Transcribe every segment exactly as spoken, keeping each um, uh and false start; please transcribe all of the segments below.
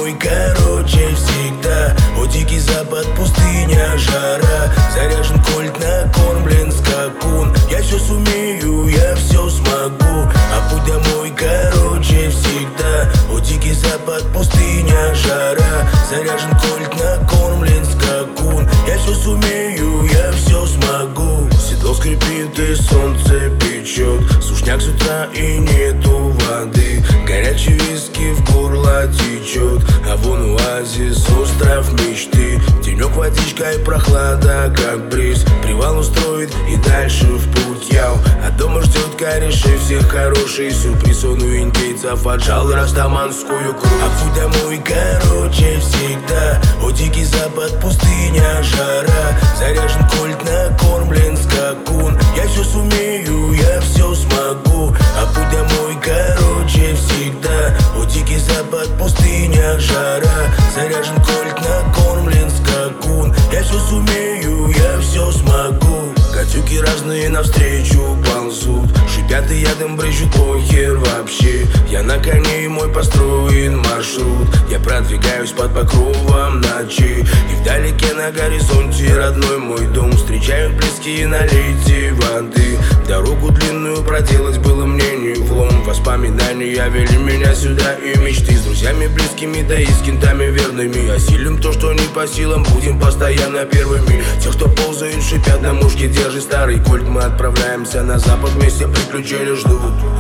домой, короче, всегда. О, дикий запад, пустыня, жара. Заряжен кольт, накормлен скакун. Я все сумею, я все смогу. А путь домой, короче, всегда. О, дикий запад, пустыня, жара. Заряжен кольт, накормлен скакун. Я все сумею, я все смогу. Седло скрипит и солнце печет. Сушняк с утра и нету воды. Горячий виски в горло течет. А вон оазис, остров мечты. Денек, водичка и прохлада, как бриз. Привал устроит и дальше в путь яу. А дома ждет корешей, всех хороший сюрприз. Он у индейцев отжал растаманскую кровь. А путь домой, короче, всегда. О, дикий запад, пустыня, жара. Заряжен кольт, накормлен скакун. Я все сумею, я все смогу. А путь домой, короче, всегда. О, дикий запад, пустыня, жара. Заряжен кольт, накормлен скакун. Я все сумею, я все смогу. Гадюки разные навстречу ползут. Шипят и ядом брызжут, похер вообще. Я на коне и мой построен маршрут. Я продвигаюсь под покровом ночи. И вдалеке на горизонте родной мой дом. Встречают близкие налейте воды. Дорогу длинную проделать было мне не влом. Воспоминания вели меня сюда и мечты. С друзьями близкими, да и с кентами верными. Осилим то, что не по силам, будем постоянно первыми. Тех, кто ползают, шипят на мушке, держи старый кольт. Мы отправляемся на запад, вместе приключения ждут.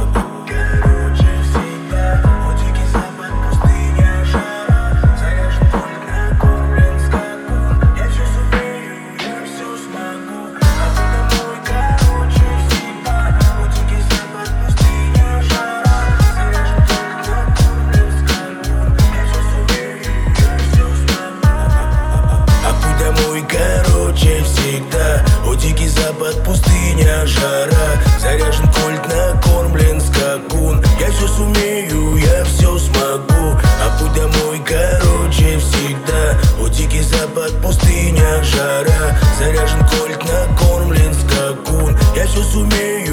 Короче, всегда. О, дикий запад, пустыня, жара. Заряжен кольт, накормлен скакун. Я все сумею, я все смогу. А путь домой, короче, всегда. О, дикий запад, пустыня, жара. Заряжен кольт, накормлен скакун. Я все сумею.